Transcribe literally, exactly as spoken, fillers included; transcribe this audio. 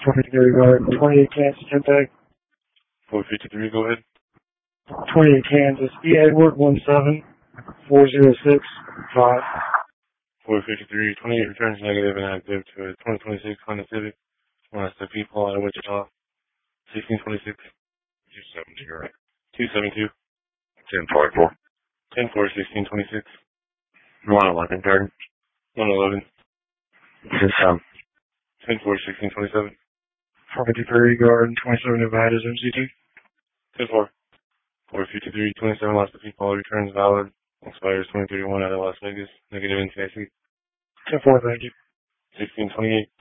four fifty-three, go ahead. twenty-eight Kansas, Impact. four fifty-three, go ahead. twenty-eight Kansas, E. Edward, one seven four zero six five. four fifty-three, twenty-eight returns negative and active to a twenty twenty-six Honda Civic. Last the people out of Wichita. sixteen twenty-six. two seventy, right? two seventy-two. ten forty-four. ten four, sixteen twenty-six. one eleven, Jordan. one eleven. This is, um, ten four, sixteen twenty-seven. four fifty-three, Garden, twenty-seven Nevada's M C T. ten four. four fifty-three, twenty-seven last the people returns valid. Expires twenty thirty-one out of Las Vegas. Negative N T I C. ten four, thank you. sixteen twenty-eight.